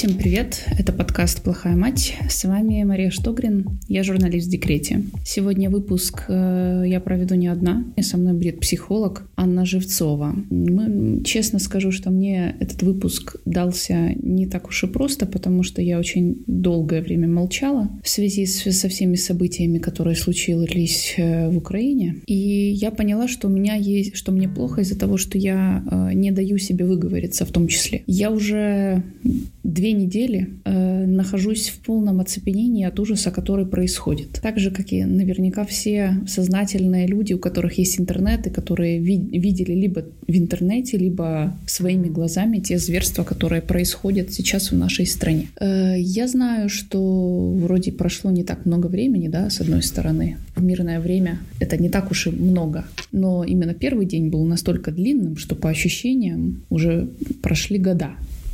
Всем привет, это подкаст «Плохая мать». С вами Мария Штогрин, я журналист в декрете. Сегодня выпуск я проведу не одна, и со мной будет психолог Анна Живцова. Честно скажу, что мне этот выпуск дался не так уж и просто, потому что я очень долгое время молчала в связи со всеми событиями, которые случились в Украине. И я поняла, что мне плохо из-за того, что я не даю себе выговориться в том числе. Я уже 2 недели нахожусь в полном оцепенении от ужаса, который происходит. Так же, как и наверняка все сознательные люди, у которых есть интернет, и которые видели либо в интернете, либо своими глазами те зверства, которые происходят сейчас в нашей стране. Я знаю, что вроде прошло не так много времени, да, с одной стороны. В мирное время это не так уж и много. Но именно первый день был настолько длинным, что по ощущениям уже прошли года.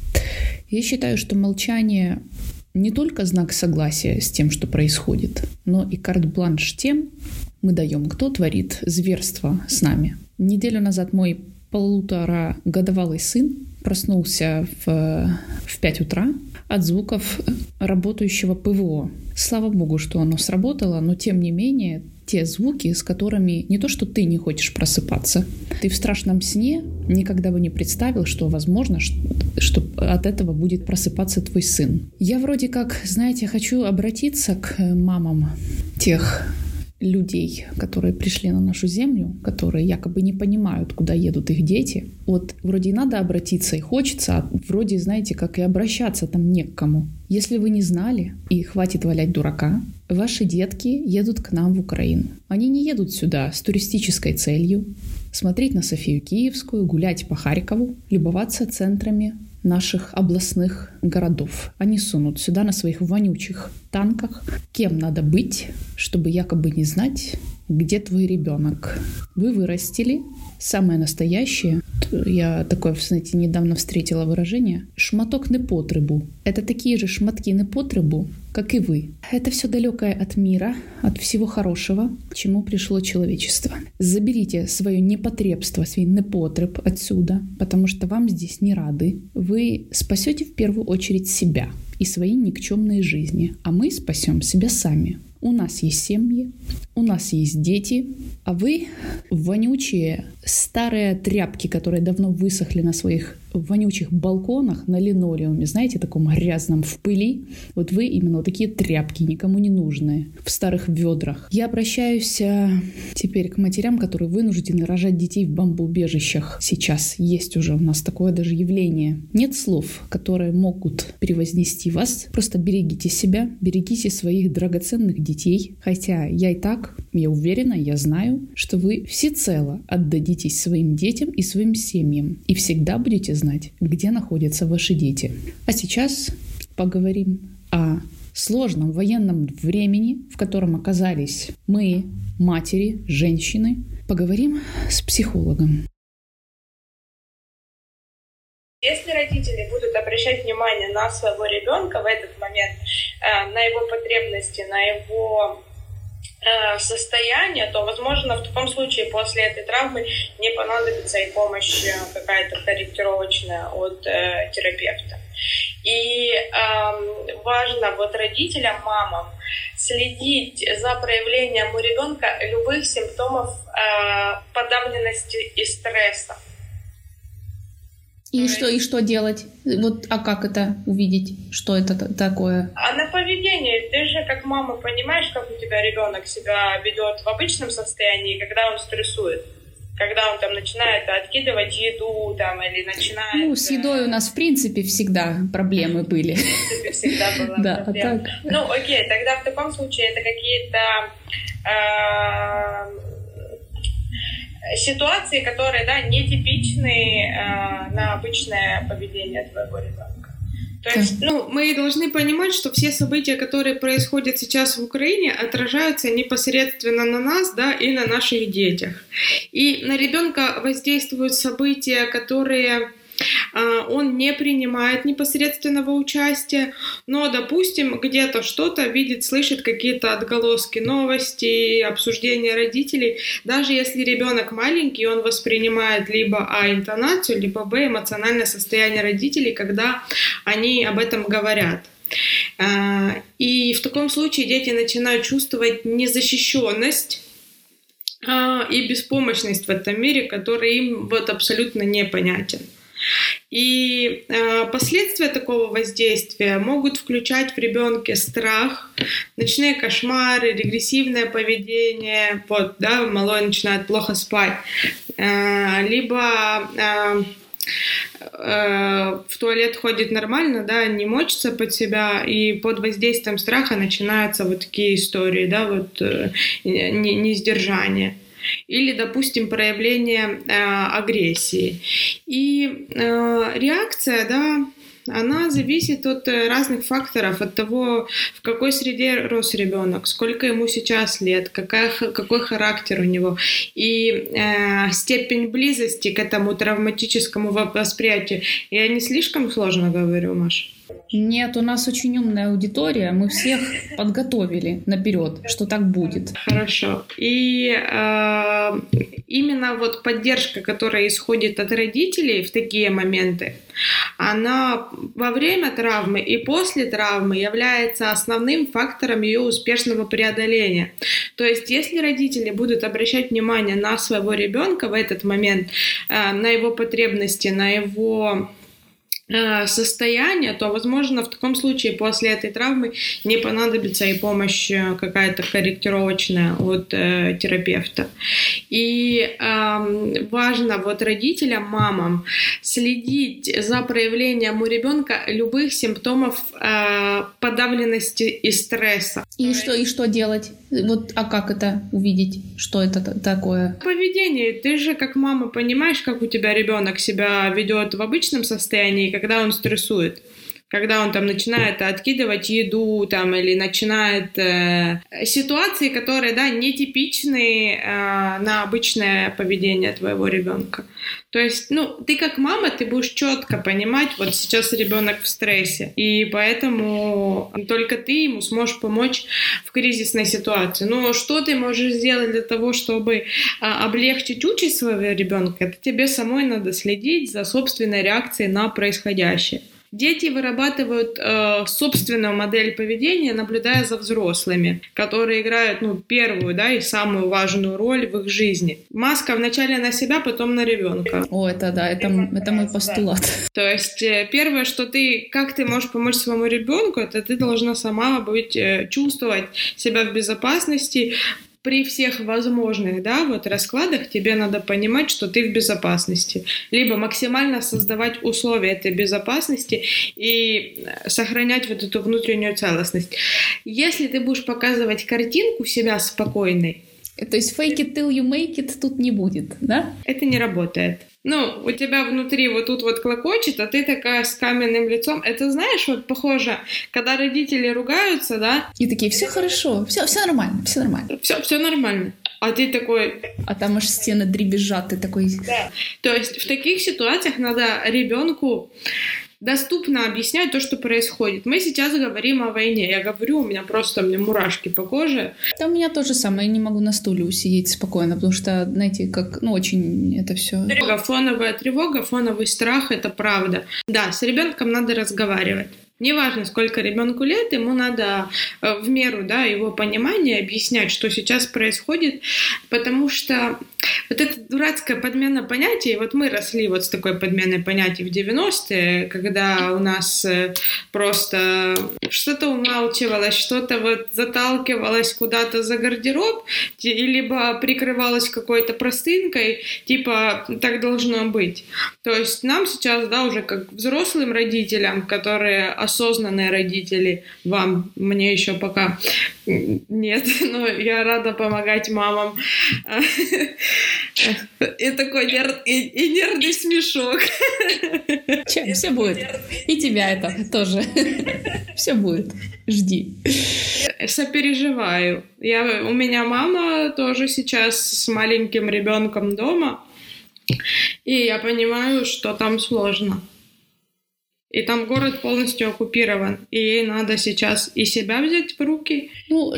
Я считаю, что молчание не только знак согласия с тем, что происходит, но и карт-бланш тем мы даем, кто творит зверство с нами. Неделю назад мой 1,5-годовалый сын проснулся в 5 утра от звуков работающего ПВО. Слава богу, что оно сработало, но тем не менее те звуки, с которыми не то, что ты не хочешь просыпаться, ты в страшном сне никогда бы не представил, что возможно, что от этого будет просыпаться твой сын. Я вроде как, знаете, хочу обратиться к мамам тех людей, которые пришли на нашу землю, которые якобы не понимают, куда едут их дети. Вот вроде и надо обратиться, и хочется, а вроде, знаете, как и обращаться там не к кому. Если вы не знали, и хватит валять дурака, ваши детки едут к нам в Украину. Они не едут сюда с туристической целью смотреть на Софию Киевскую, гулять по Харькову, любоваться центрами наших областных городов. Они сунут сюда на своих вонючих танках. Кем надо быть, чтобы якобы не знать, где твой ребенок? Вы вырастили самое настоящее. Я такое, знаете, недавно встретила выражение «шматок непотребу». Это такие же шматки непотребу, как и вы. Это все далекое от мира, от всего хорошего, к чему пришло человечество. Заберите свое непотребство, свой непотреб отсюда, потому что вам здесь не рады. Вы спасете в первую очередь себя и свои никчемные жизни, а мы спасем себя сами. У нас есть семьи, у нас есть дети, а вы вонючие старые тряпки, которые давно высохли на своих вонючих балконах, на линолеуме, знаете, таком грязном, в пыли. Вот вы именно вот такие тряпки, никому не нужные, в старых ведрах. Я обращаюсь теперь к матерям, которые вынуждены рожать детей в бомбоубежищах. Сейчас есть уже у нас такое даже явление. Нет слов, которые могут превознести вас. Просто берегите себя, берегите своих драгоценных детей. Хотя я уверена, я знаю, что вы всецело отдадитесь своим детям и своим семьям. И всегда будете знать, где находятся ваши дети. А сейчас поговорим о сложном военном времени, в котором оказались мы, матери, женщины. Поговорим с психологом. Если родители будут обращать внимание на своего ребенка в этот момент, на его потребности, на его состояние, то, возможно, в таком случае после этой травмы не понадобится и помощь какая-то корректировочная от терапевта. И важно родителям, мамам следить за проявлением у ребенка любых симптомов подавленности и стресса. И что делать? А как это увидеть? Что это такое? А на поведение ты же как мама понимаешь, как у тебя ребенок себя ведет в обычном состоянии, когда он стрессует, когда он там начинает откидывать еду или начинает. С едой у нас в принципе всегда проблемы были. В принципе всегда была проблема. Окей, тогда в таком случае это какие-то ситуации, которые, нетипичны на обычное поведение твоего ребенка. То есть, мы должны понимать, что все события, которые происходят сейчас в Украине, отражаются непосредственно на нас, и на наших детях. И на ребенка воздействуют события, которые он не принимает непосредственного участия, но, допустим, где-то что-то видит, слышит какие-то отголоски новостей, обсуждения родителей. Даже если ребенок маленький, он воспринимает либо интонацию, либо эмоциональное состояние родителей, когда они об этом говорят. И в таком случае дети начинают чувствовать незащищенность и беспомощность в этом мире, который им абсолютно непонятен. И последствия такого воздействия могут включать в ребенке страх, ночные кошмары, регрессивное поведение, малой начинает плохо спать, либо в туалет ходит нормально, не мочится под себя, и под воздействием страха начинаются такие истории, несдержание. Или, допустим, проявление агрессии. И реакция, она зависит от разных факторов, от того, в какой среде рос ребенок, сколько ему сейчас лет, какой характер у него, и степень близости к этому травматическому восприятию. Я не слишком сложно говорю, Маш? Нет, у нас очень умная аудитория, мы всех подготовили наперед, что так будет. Хорошо. И именно поддержка, которая исходит от родителей в такие моменты, она во время травмы и после травмы является основным фактором ее успешного преодоления. То есть, если родители будут обращать внимание на своего ребенка в этот момент, на его потребности, на его состояние, то, возможно, в таком случае после этой травмы не понадобится и помощь какая-то корректировочная от терапевта. И важно родителям, мамам следить за проявлением у ребенка любых симптомов подавленности и стресса. И что делать? А как это увидеть? Что это такое? Поведение. Ты же как мама понимаешь, как у тебя ребенок себя ведет в обычном состоянии, когда он стрессует. Когда он начинает откидывать еду или начинает ситуации, которые нетипичны на обычное поведение твоего ребенка. То есть, ты как мама, ты будешь четко понимать, сейчас ребенок в стрессе, и поэтому только ты ему сможешь помочь в кризисной ситуации. Но что ты можешь сделать для того, чтобы облегчить участь своего ребенка? Это тебе самой надо следить за собственной реакцией на происходящее. Дети вырабатывают собственную модель поведения, наблюдая за взрослыми, которые играют первую и самую важную роль в их жизни. Маска вначале на себя, потом на ребенка. Это мой постулат. То есть первое, как ты можешь помочь своему ребенку, это ты должна сама чувствовать себя в безопасности. При всех возможных раскладах тебе надо понимать, что ты в безопасности. Либо максимально создавать условия этой безопасности и сохранять эту внутреннюю целостность. Если ты будешь показывать картинку себя спокойной, то есть fake it till you make it тут не будет, да? Это не работает. У тебя внутри тут клокочет, а ты такая с каменным лицом. Это, знаешь, похоже, когда родители ругаются, И такие, все хорошо, все нормально, все нормально. Все нормально. А ты такой... А там аж стены дребезжат, ты такой... Да. То есть в таких ситуациях надо ребенку доступно объяснять то, что происходит. Мы сейчас говорим о войне. Я говорю, у меня мурашки по коже. Да, у меня то же самое. Я не могу на стуле усидеть спокойно, потому что, знаете, очень это все. Фоновая тревога, фоновый страх — это правда. Да, с ребенком надо разговаривать. Неважно, сколько ребенку лет, ему надо в меру его понимания объяснять, что сейчас происходит, потому что эта дурацкая подмена понятий, мы росли с такой подменой понятий в 90-е, когда у нас просто что-то умалчивалось, что-то заталкивалось куда-то за гардероб, либо прикрывалось какой-то простынкой, так должно быть. То есть нам сейчас, уже как взрослым родителям, которые осознанные родители, мне еще пока нет, но я рада помогать мамам. И такой нервный смешок. Все будет. И тебя это тоже. Все будет. Жди. Сопереживаю. У меня мама тоже сейчас с маленьким ребенком дома, и я понимаю, что там сложно. И там город полностью оккупирован, и ей надо сейчас и себя взять в руки.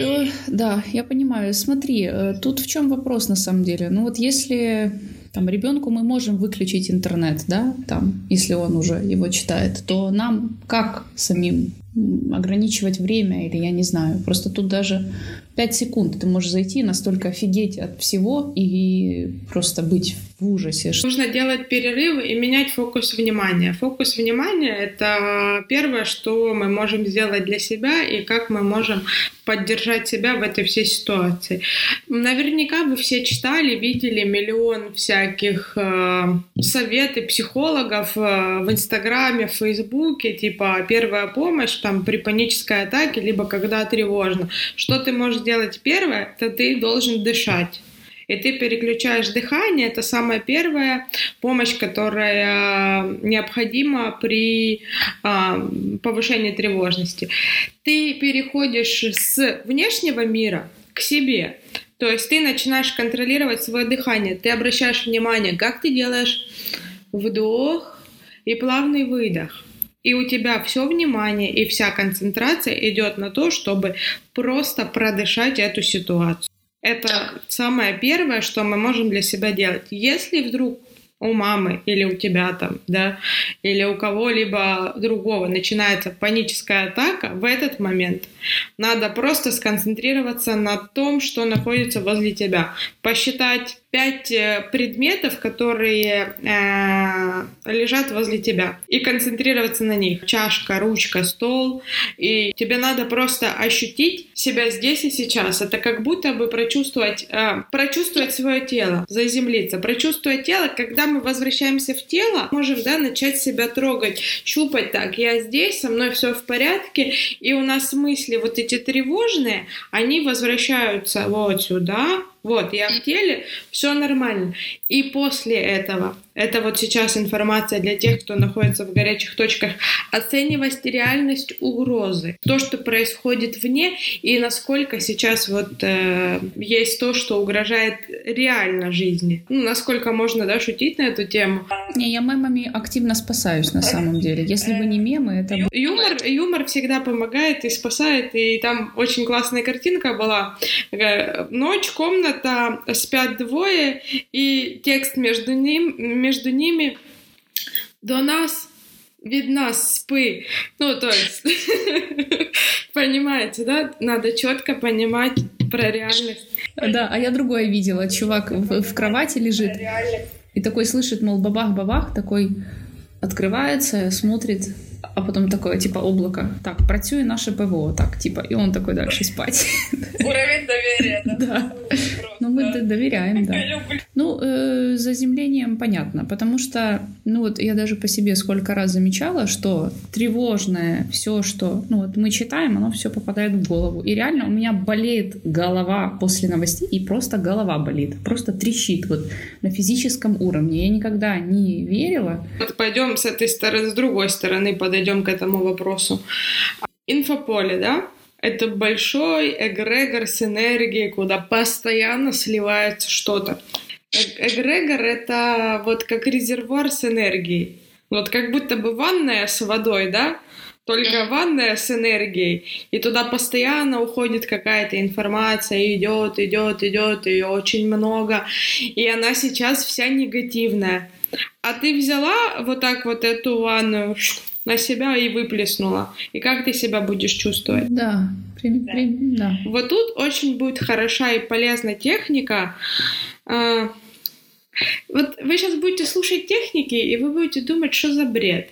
Да, я понимаю. Смотри, тут в чем вопрос на самом деле? Ну вот если там ребенку мы можем выключить интернет, да, там, если он уже его читает, то нам как самим ограничивать время или я не знаю. Просто тут даже 5 секунд ты можешь зайти и настолько офигеть от всего и просто быть в ужасе. Нужно делать перерывы и менять фокус внимания. Фокус внимания — это первое, что мы можем сделать для себя и как мы можем поддержать себя в этой всей ситуации. Наверняка вы все читали, видели миллион всяких советов психологов в Инстаграме, в Фейсбуке, типа первая помощь там при панической атаке, либо когда тревожно. Что ты можешь делать первое, то ты должен дышать. И ты переключаешь дыхание. Это самая первая помощь, которая необходима при повышении тревожности. Ты переходишь с внешнего мира к себе. То есть ты начинаешь контролировать свое дыхание. Ты обращаешь внимание, как ты делаешь вдох и плавный выдох. И у тебя все внимание и вся концентрация идет на то, чтобы просто продышать эту ситуацию. Это самое первое, что мы можем для себя делать. Если вдруг у мамы или у тебя там, да, или у кого-либо другого начинается паническая атака, в этот момент надо просто сконцентрироваться на том, что находится возле тебя. Посчитать 5 предметов, которые лежат возле тебя, и концентрироваться на них. Чашка, ручка, стол. И тебе надо просто ощутить себя здесь и сейчас. Это как будто бы прочувствовать свое тело, заземлиться, прочувствовать тело. Когда мы возвращаемся в тело, можем, да, начать себя трогать, щупать. Так, я здесь, со мной все в порядке, и у нас мысли вот эти тревожные, они возвращаются вот сюда. Вот, я в теле, все нормально. И после этого, это вот сейчас информация для тех, кто находится в горячих точках, оценивать реальность угрозы, то, что происходит вне, и насколько сейчас вот есть то, что угрожает реально жизни. Ну, насколько можно, да, шутить на эту тему. Не, я мемами активно спасаюсь на самом деле. Если бы не мемы, это... Юмор всегда помогает и спасает, и там очень классная картинка была. Ночь, комната, спят двое, и текст между ними «До нас видна спы». Ну, то есть, понимаете, да? Надо четко понимать про реальность. Да, а я другое видела. Чувак в кровати лежит и такой слышит, мол, бабах-бабах, такой открывается, смотрит, а потом такое, типа, облако. Так, працює наше ПВО, так, типа, и он такой дальше спать. Уровень доверия, да? Да. Ну, мы доверяем, да. Ну, с заземлением понятно, потому что, ну, вот я даже по себе сколько раз замечала, что тревожное все, что, ну, вот мы читаем, оно все попадает в голову. И реально у меня болеет голова после новостей, и просто голова болит, просто трещит вот на физическом уровне. Я никогда не верила. Вот пойдем с этой стороны, с другой стороны подойдем к этому вопросу. Инфополе, да? Это большой эгрегор с энергией, куда постоянно сливается что-то. Эгрегор — это вот как резервуар с энергией. Вот как будто бы ванная с водой, да? Только ванная с энергией. И туда постоянно уходит какая-то информация, идет, ее очень много. И она сейчас вся негативная. А ты взяла вот так вот эту ванную на себя и выплеснула. И как ты себя будешь чувствовать? Да. Да. Вот тут очень будет хороша и полезна техника. Вот вы сейчас будете слушать техники, и вы будете думать, что за бред.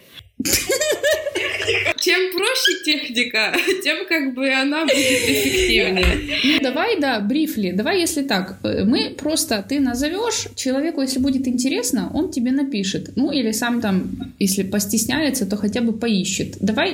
Чем проще техника, тем как бы она будет эффективнее. Ну, давай, да, брифли. Давай, если так, мы просто, ты назовешь человеку, если будет интересно, он тебе напишет. Ну, или сам там, если постесняется, то хотя бы поищет. Давай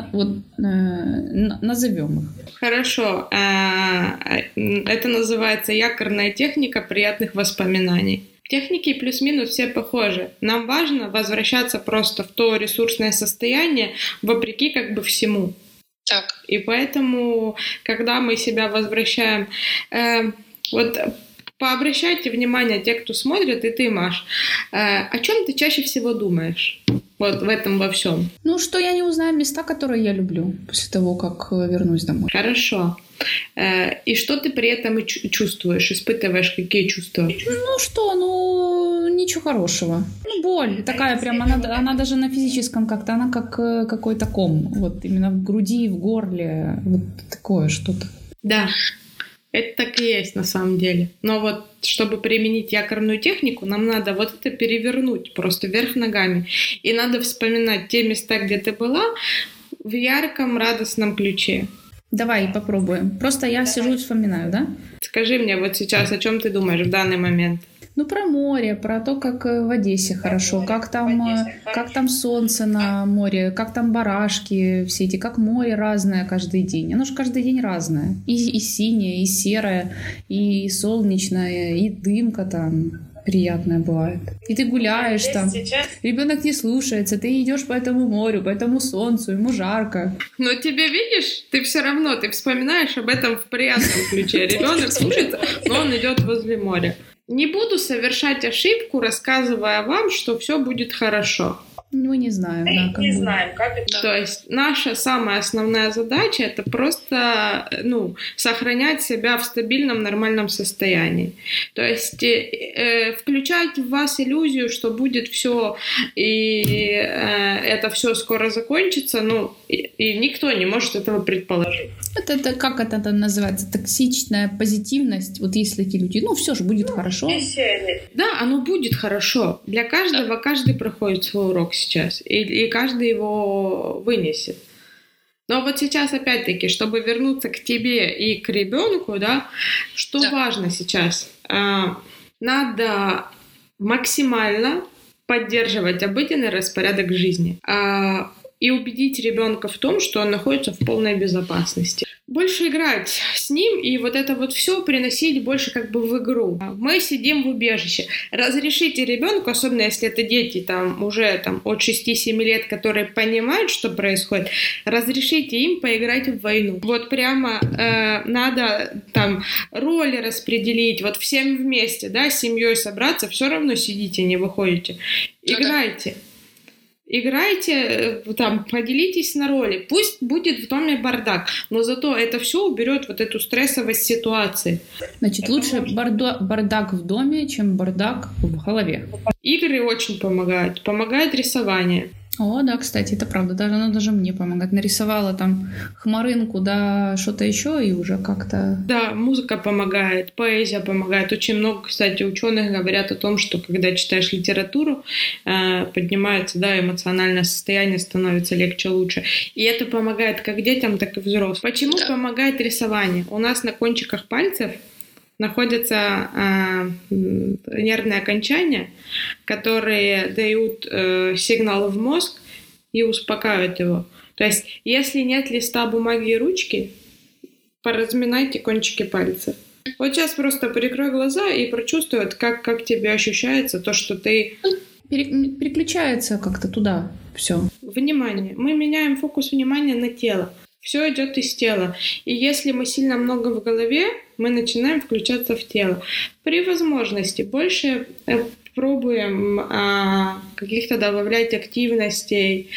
назовем их. Хорошо. Это называется якорная техника приятных воспоминаний. Техники плюс-минус все похожи. Нам важно возвращаться просто в то ресурсное состояние, вопреки как бы всему. Так. И поэтому, когда мы себя возвращаем... вот пообращайте внимание, те, кто смотрит, и ты, Маш, о чем ты чаще всего думаешь? Вот в этом во всем. Ну, что я не узнаю места, которые я люблю после того, как вернусь домой. Хорошо. И что ты при этом чувствуешь? Испытываешь какие чувства? Ну что, ничего хорошего. Ну, боль такая прям, она даже на физическом как-то, она как какой-то ком. Вот именно в груди, в горле, вот такое что-то. Да, это так и есть на самом деле. Но вот, чтобы применить якорную технику, нам надо вот это перевернуть просто вверх ногами. И надо вспоминать те места, где ты была, в ярком, радостном ключе. Давай попробуем. Просто я сижу и вспоминаю, да? Скажи мне вот сейчас, о чем ты думаешь в данный момент? Ну, про море, про то, как в Одессе хорошо, как там солнце на море, как там барашки все эти, как море разное каждый день. Оно же каждый день разное. И синее, и серое, и солнечное, и дымка там приятная бывает. И ты гуляешь там, ребенок не слушается, ты идешь по этому морю, по этому солнцу, ему жарко. Но тебе, видишь, ты все равно, ты вспоминаешь об этом в приятном ключе. Ребенок слушается, но он идет возле моря. Не буду совершать ошибку, рассказывая вам, что все будет хорошо. Мы не знаем, да, как не будет. знаем, как это. То есть наша самая основная задача — это просто, сохранять себя в стабильном, нормальном состоянии. То есть включать в вас иллюзию, что будет все и это все скоро закончится, и никто не может этого предположить. Это как это называется? Токсичная позитивность. Вот если эти люди, все же будет хорошо. Да, оно будет хорошо. Для каждого каждый проходит свой урок сейчас, и каждый его вынесет. Но вот сейчас, опять-таки, чтобы вернуться к тебе и к ребенку, да, что важно сейчас? Надо максимально поддерживать обыденный распорядок жизни и убедить ребенка в том, что он находится в полной безопасности. Больше играть с ним и вот это вот все приносить больше как бы в игру. Мы сидим в убежище. Разрешите ребенку, особенно если это дети уже от 6-7 лет, которые понимают, что происходит, разрешите им поиграть в войну. Вот прямо надо там роли распределить, вот всем вместе, да, с семьей собраться, все равно сидите, не выходите. Играйте. Играйте, поделитесь на роли. Пусть будет в доме бардак, но зато это все уберет вот эту стрессовость ситуации. Значит, лучше бардак в доме, чем бардак в голове. Игры очень помогают. Помогает рисование. О, да, кстати, это правда. Оно даже мне помогает. Нарисовала там хмаринку, да, что-то еще, и уже как-то... Да, музыка помогает, поэзия помогает. Очень много, кстати, ученых говорят о том, что когда читаешь литературу, поднимается, да, эмоциональное состояние, становится легче, лучше. И это помогает как детям, так и взрослым. Почему помогает рисование? У нас на кончиках пальцев находятся нервные окончания, которые дают сигнал в мозг и успокаивают его. То есть, если нет листа бумаги и ручки, поразминайте кончики пальцев. Вот сейчас просто прикрой глаза и прочувствуй, как тебе ощущается то, что ты... Переключается как-то туда все. Внимание. Мы меняем фокус внимания на тело. Все идет из тела. И если мы сильно много в голове, мы начинаем включаться в тело. При возможности больше пробуем каких-то добавлять активностей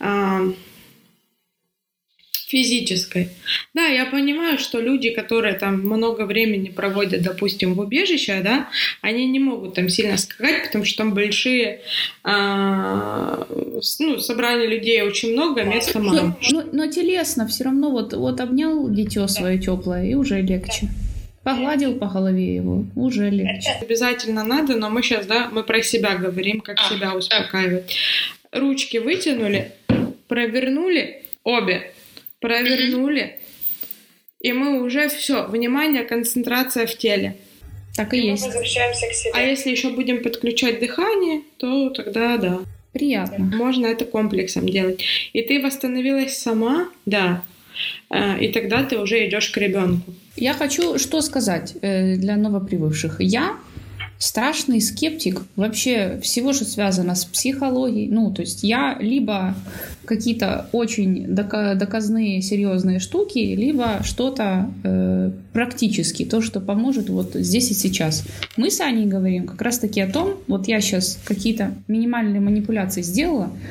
физической. Да, я понимаю, что люди, которые там много времени проводят, допустим, в убежище, да, они не могут там сильно скакать, потому что там большие собрания людей очень много, места мало. Но телесно все равно вот обнял дитё свое теплое, и уже легче. Погладил по голове его, уже легче. Обязательно надо, но мы сейчас, мы про себя говорим, как себя успокаивать. Ручки вытянули, провернули обе, провернули, и мы уже все, внимание, концентрация в теле. Так и есть. Мы возвращаемся к себе. А если еще будем подключать дыхание, то тогда да. Приятно. Можно это комплексом делать. И ты восстановилась сама, да. И тогда ты уже идешь к ребенку. Я хочу что сказать для новоприбывших. Я страшный скептик вообще всего, что связано с психологией. То есть я либо какие-то очень доказные, серьезные штуки, либо что-то практически, то, что поможет вот здесь и сейчас. Мы с Аней говорим как раз-таки о том, вот я сейчас какие-то минимальные манипуляции сделала,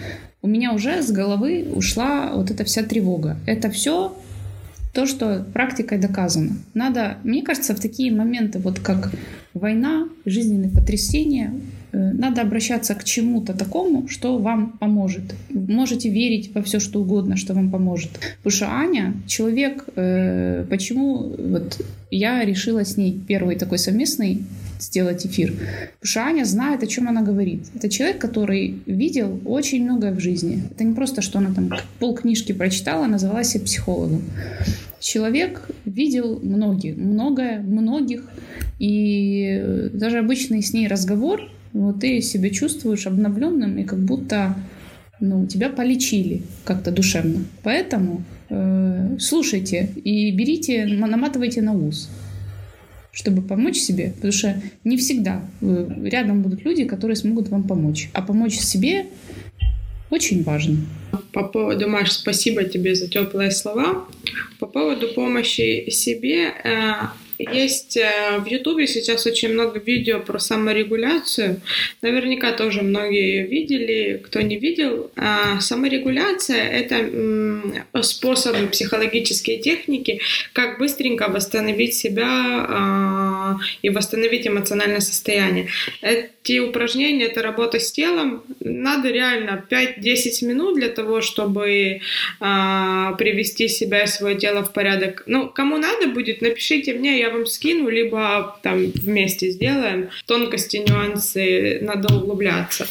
у меня уже с головы ушла вот эта вся тревога. Это все то, что практикой доказано. Надо, мне кажется, в такие моменты, вот как война, жизненные потрясения, надо обращаться к чему-то такому, что вам поможет. Можете верить во все, что угодно, что вам поможет. Потому что Аня человек, почему вот я решила с ней первый такой совместный сделать эфир. Потому что Аня знает, о чем она говорит. Это человек, который видел очень многое в жизни. Это не просто, что она там полкнижки прочитала, назвала себя психологом. Человек видел многих, и даже обычный с ней разговор, вот ты себя чувствуешь обновленным, и как будто тебя полечили как-то душевно. Поэтому слушайте и берите, наматывайте на ус, чтобы помочь себе, потому что не всегда рядом будут люди, которые смогут вам помочь. А помочь себе очень важно. По поводу, Маш, спасибо тебе за теплые слова. По поводу помощи себе, есть в Ютубе сейчас очень много видео про саморегуляцию. Наверняка тоже многие видели, кто не видел. Саморегуляция — это способы, психологические техники, как быстренько восстановить себя и восстановить эмоциональное состояние. Эти упражнения — это работа с телом. Надо реально 5-10 минут для того, чтобы привести себя и свое тело в порядок. Кому надо будет, напишите мне, я вам скину, либо там вместе сделаем. Тонкости, нюансы, надо углубляться.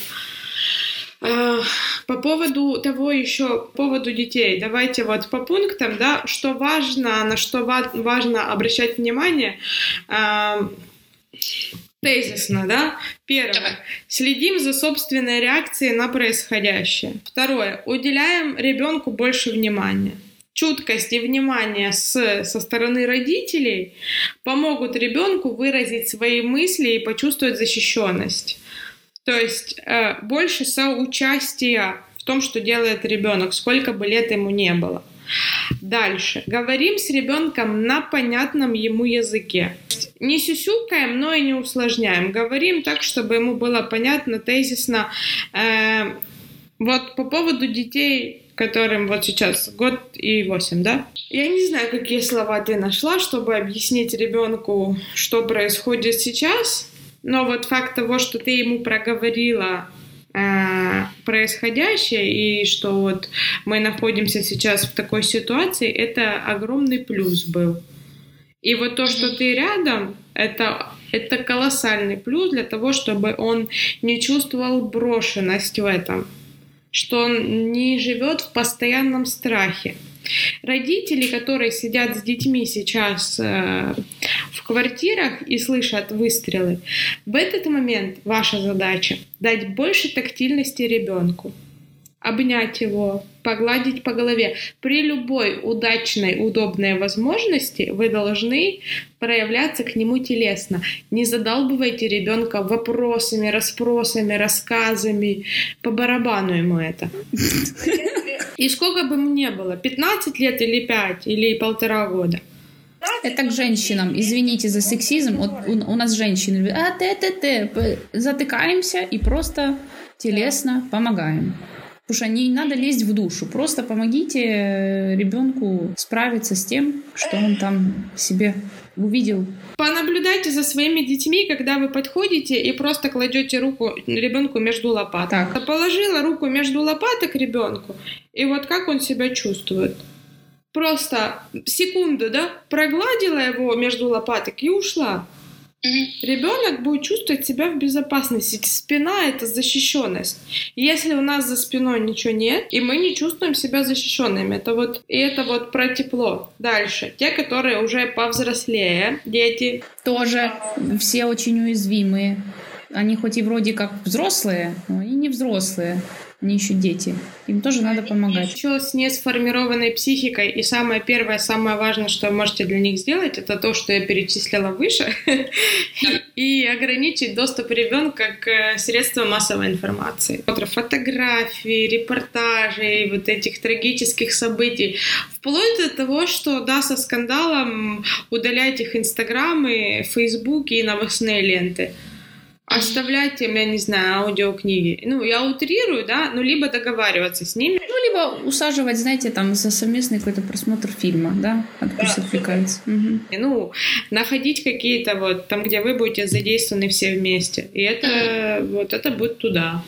По поводу того еще, по поводу детей, давайте вот по пунктам, да, что важно, на что важно обращать внимание. Тезисно, да? Первое. Следим за собственной реакцией на происходящее. Второе. Уделяем ребенку больше внимания. Чуткость и внимание со стороны родителей помогут ребенку выразить свои мысли и почувствовать защищенность. То есть больше соучастия в том, что делает ребенок, сколько бы лет ему не было. Дальше. Говорим с ребенком на понятном ему языке. Не сюсюкаем, но и не усложняем. Говорим так, чтобы ему было понятно, тезисно. Вот по поводу детей, которым вот сейчас 1 и 8, да? Я не знаю, какие слова ты нашла, чтобы объяснить ребенку, что происходит сейчас, но вот факт того, что ты ему проговорила происходящее и что вот мы находимся сейчас в такой ситуации, это огромный плюс был. И вот то, что ты рядом, это колоссальный плюс для того, чтобы он не чувствовал брошенность в этом, что он не живет в постоянном страхе. Родители, которые сидят с детьми сейчас в квартирах и слышат выстрелы, в этот момент ваша задача дать больше тактильности ребенку, обнять его, погладить по голове. При любой удачной, удобной возможности вы должны проявляться к нему телесно. Не задалбывайте ребенка вопросами, расспросами, рассказами. По барабану ему это. И сколько бы ему ни было, 15 лет или 5, или 1,5 года. Это к женщинам. Извините за сексизм. Вот у нас женщины затыкаемся и просто телесно помогаем. Потому что не надо лезть в душу. Просто помогите ребенку справиться с тем, что он там себе увидел. Понаблюдайте за своими детьми, когда вы подходите и просто кладете руку ребенку между лопаток. Так. Положила руку между лопаток ребенку, и вот как он себя чувствует. Просто секунду, да, прогладила его между лопаток и ушла. Ребенок будет чувствовать себя в безопасности. Спина — это защищенность. Если у нас за спиной ничего нет, и мы не чувствуем себя защищенными, это вот про тепло. Дальше. Те, которые уже повзрослее, дети. Тоже все очень уязвимые. Они хоть и вроде как взрослые, но они не взрослые. Они еще дети. Им тоже надо помогать. Еще с несформированной психикой. И самое первое, самое важное, что вы можете для них сделать, это то, что я перечислила выше. И ограничить доступ ребенка к средствам массовой информации. Фотографии, репортажей, вот этих трагических событий. Вплоть до того, что, да, со скандалом удалять их инстаграмы, фейсбуки и новостные ленты. оставлять им, я не знаю, аудиокниги. Ну, я утрирую, да, ну, либо договариваться с ними. Ну, либо усаживать, знаете, там, за совместный какой-то просмотр фильма, да, пусть отвлекается. Угу. Ну, находить какие-то вот, там, где вы будете задействованы все вместе. И это, вот, это будет туда.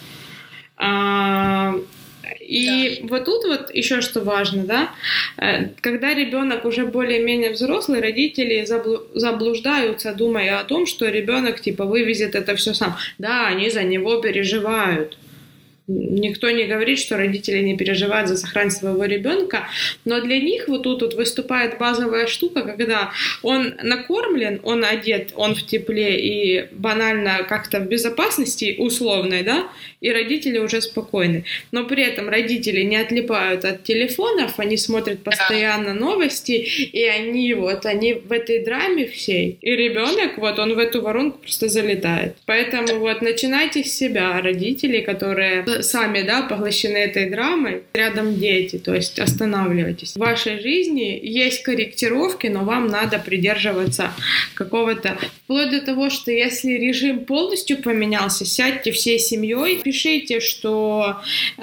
И вот тут вот еще что важно, да, когда ребенок уже более-менее взрослый, родители заблуждаются, думая о том, что ребенок типа вывезет это все сам. Да, они за него переживают. Никто не говорит, что родители не переживают за сохранность своего ребенка, но для них вот тут вот выступает базовая штука, когда он накормлен, он одет, он в тепле и банально как-то в безопасности условной, да, и родители уже спокойны. Но при этом родители не отлипают от телефонов, они смотрят постоянно новости, и они в этой драме всей. И ребенок, вот он в эту воронку просто залетает. Поэтому вот начинайте с себя, родители, которые сами, да, поглощены этой драмой, рядом дети, то есть останавливайтесь. В вашей жизни есть корректировки, но вам надо придерживаться какого-то, вплоть до того, что если режим полностью поменялся, сядьте всей семьей, пишите, что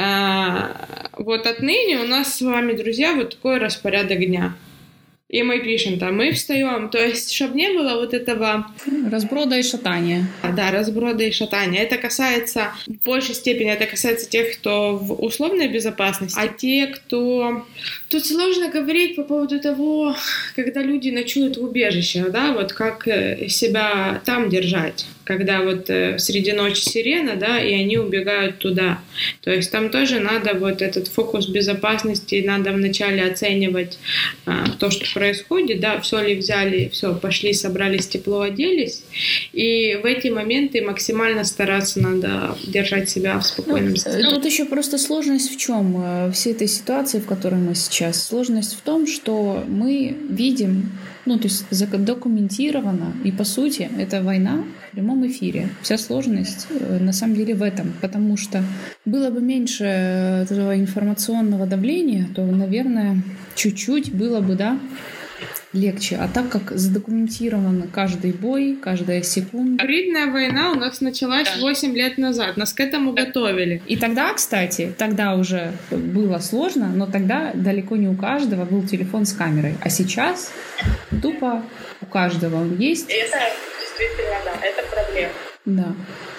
вот отныне у нас с вами, друзья, вот такой распорядок дня. И мы пишем там, мы встаем. То есть, чтобы не было вот этого... разброда и шатания. Да, разброда и шатания. Это касается, в большей степени, это касается тех, кто в условной безопасности, а те, кто... Тут сложно говорить по поводу того, когда люди ночуют в убежищах, да, вот как себя там держать. Когда вот среди ночи сирена, да, и они убегают туда. То есть там тоже надо вот этот фокус безопасности, надо вначале оценивать то, что происходит, да, все ли взяли, все, пошли, собрались, тепло оделись. И в эти моменты максимально стараться надо держать себя в спокойном состоянии. Тут еще просто сложность в чем? Всей этой ситуации, в которой мы сейчас. Сложность в том, что мы видим, ну, то есть документировано, и по сути это война в прямом эфире. Вся сложность на самом деле в этом, потому что было бы меньше этого информационного давления, то, наверное, чуть-чуть было бы, да, легче. А так как задокументирован каждый бой, каждая секунда. Гибридная война у нас началась 8 лет назад. Нас к этому готовили. И тогда, кстати, тогда уже было сложно, но тогда далеко не у каждого был телефон с камерой. А сейчас тупо у каждого он есть. Это действительно, да, это проблема. Да.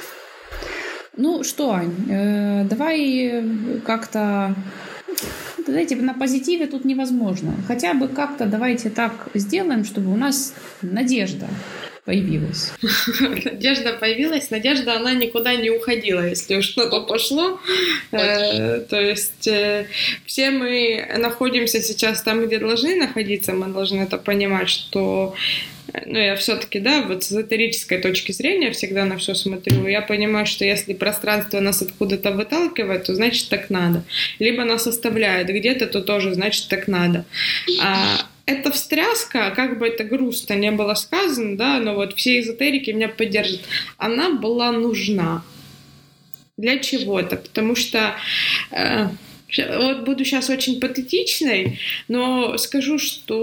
Ну что, Ань, давай как-то... Знаете, на позитиве тут невозможно. Хотя бы как-то давайте так сделаем, чтобы у нас надежда появилась. Надежда появилась. Надежда, она никуда не уходила, если уж что-то пошло. То есть все мы находимся сейчас там, где должны находиться. Мы должны это понимать, что... Ну, я все-таки, да, вот с эзотерической точки зрения всегда на все смотрю. Я понимаю, что если пространство нас откуда-то выталкивает, то значит так надо. Либо нас оставляет где-то, то тоже значит так надо. Эта встряска, как бы это грустно не было сказано, да, но вот все эзотерики меня поддержат, она была нужна. Для чего-то, потому что... вот буду сейчас очень патетичной, но скажу,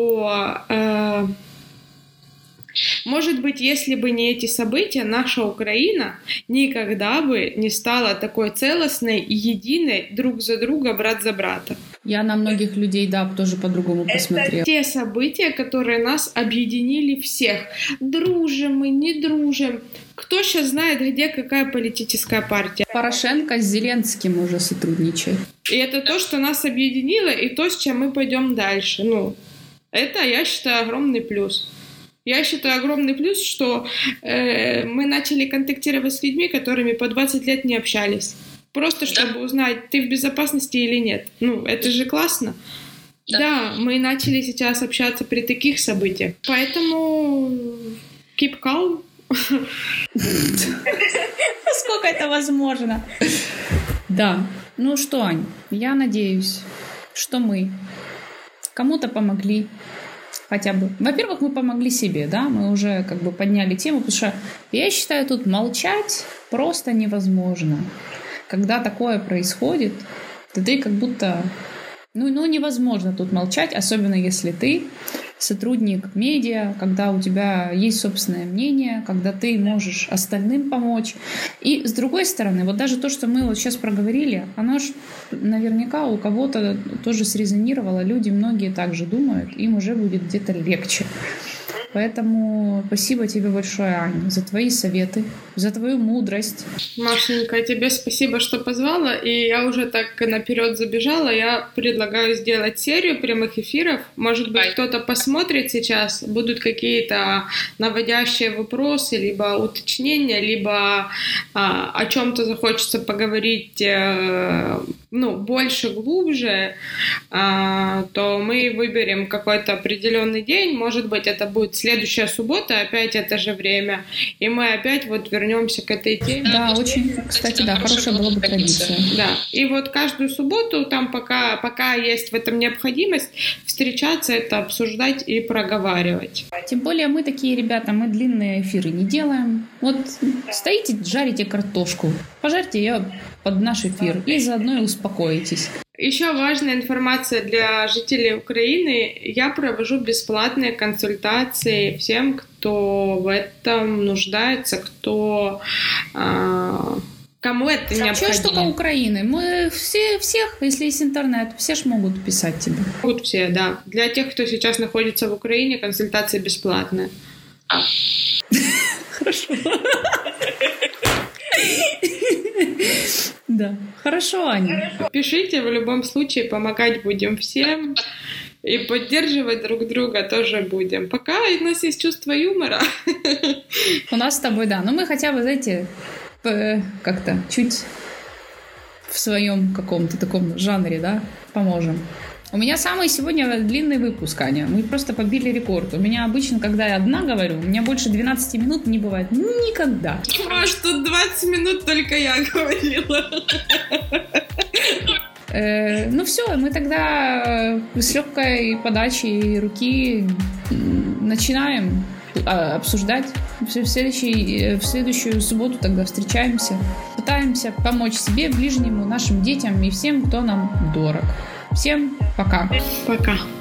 что... Может быть, если бы не эти события, наша Украина никогда бы не стала такой целостной и единой друг за друга, брат за брата. Я на многих людей, да, тоже по-другому посмотрела. Это те события, которые нас объединили всех. Дружим мы, не дружим. Кто сейчас знает, где какая политическая партия? Порошенко с Зеленским уже сотрудничает. И это то, что нас объединило, и то, с чем мы пойдем дальше. Ну, это, я считаю, огромный плюс. Я считаю огромный плюс, что мы начали контактировать с людьми, которыми по 20 лет не общались. Просто чтобы узнать, ты в безопасности или нет. Ну, это же классно. Да, мы начали сейчас общаться при таких событиях. Поэтому keep calm. Насколько это возможно? Да. Ну что, Ань, я надеюсь, что мы кому-то помогли. Хотя бы. Во-первых, мы помогли себе, да, мы уже как бы подняли тему, потому что я считаю, тут молчать просто невозможно. Когда такое происходит, то ты как будто, ну невозможно тут молчать, особенно если ты сотрудник медиа, когда у тебя есть собственное мнение, когда ты можешь остальным помочь. И с другой стороны, вот даже то, что мы вот сейчас проговорили, оно ж наверняка у кого-то тоже срезонировало. Люди многие также думают, им уже будет где-то легче. Поэтому спасибо тебе большое, Аня, за твои советы, за твою мудрость. Машенька, тебе спасибо, что позвала. И я уже так наперед забежала. Я предлагаю сделать серию прямых эфиров. Может быть, кто-то посмотрит сейчас, будут какие-то наводящие вопросы, либо уточнения, либо о чем-то захочется поговорить больше, глубже, то мы выберем какой-то определенный день. Может быть, это будет следующая суббота, опять это же время, и мы опять вот вернемся к этой теме. Да, очень, кстати, да, хорошая была бы традиция. Да, и вот каждую субботу, там пока есть в этом необходимость, встречаться, это обсуждать и проговаривать. Тем более мы такие ребята, мы длинные эфиры не делаем. Вот стоите, жарите картошку, пожарьте ее под наш эфир и заодно и успокоитесь. Еще важная информация для жителей Украины. Я провожу бесплатные консультации всем, кто в этом нуждается, кому это необходимо. Вообще штука Украины. Мы всех, если есть интернет, все ж могут писать тебе. Могут все, да. Для тех, кто сейчас находится в Украине, консультация бесплатная. Хорошо. Да, хорошо, Аня. Пишите, в любом случае помогать будем всем. И поддерживать друг друга тоже будем. Пока у нас есть чувство юмора. У нас с тобой, да. Но мы хотя бы, знаете, как-то чуть в своем каком-то таком жанре, да, поможем. У меня самый сегодня длинный выпуск, Аня. Мы просто побили рекорд. У меня обычно, когда я одна говорю, у меня больше 12 минут не бывает никогда. Маш, тут 20 минут только я говорила. Ну все, мы тогда с легкой подачей руки начинаем обсуждать. В следующую субботу тогда встречаемся. Пытаемся помочь себе, ближнему, нашим детям и всем, кто нам дорог. Всем пока. Пока.